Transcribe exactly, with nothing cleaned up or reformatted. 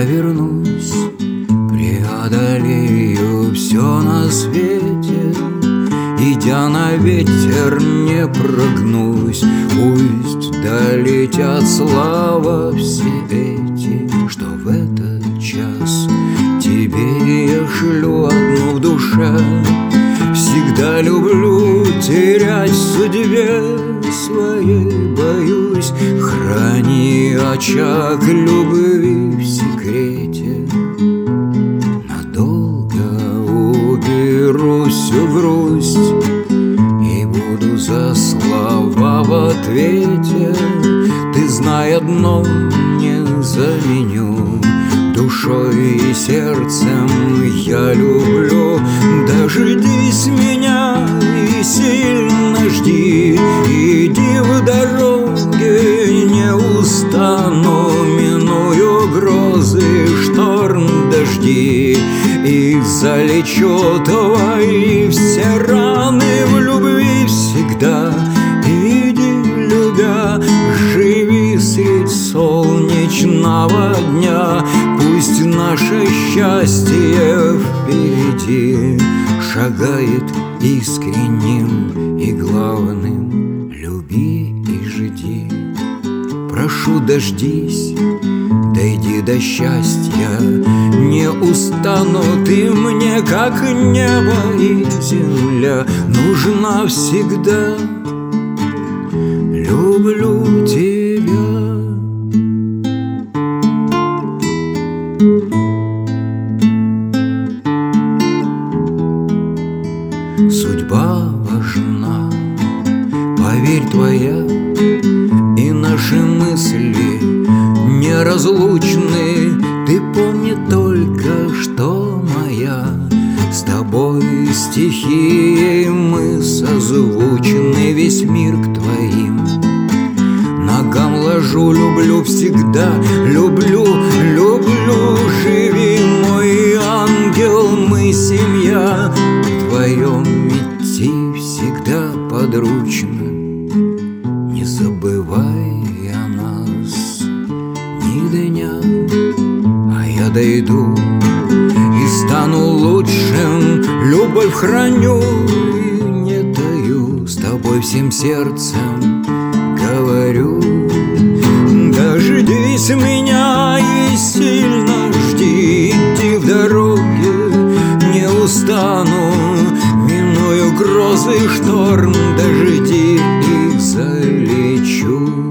вернусь, преодолею все на свете, идя на ветер не прогнусь. Пусть долетят слова все эти, что в этот час тебе я шлю одну в душе. Всегда люблю терять в судьбе своей, боюсь. Храни очаг любви в секрете. Надолго уберу всю грусть и буду за слова в ответе. Ты знай одно, не заменю. Душой и сердцем я люблю. Дождись меня и сильно жди. Иди в дороге, не устану. Миную грозы, шторм, дожди. И залечу твои все раны в любви всегда. Иди, любя, живи средь солнечного дня. Пусть наше счастье впереди шагает искренним и главным. Люби и жди. Прошу, дождись, дойди до счастья. Не устану, ты мне как небо и земля. Нужна всегда. Люблю тебя. Судьба важна, поверь, твоя, и наши мысли неразлучны. Ты помни только, что моя. С тобой стихией мы созвучны. Весь мир к твоим ногам ложу. Люблю всегда, люблю, люблю. Живи, мой ангел, мы семья. Вдвоем идти всегда подручно. Не забывай о нас ни дня. А я дойду и стану лучшим. Любовь храню и не таю. С тобой всем сердцем говорю. Дождись меня и сильно жди. Иди в дороге, не устану. Миную грозы, шторм, дожди. И залечу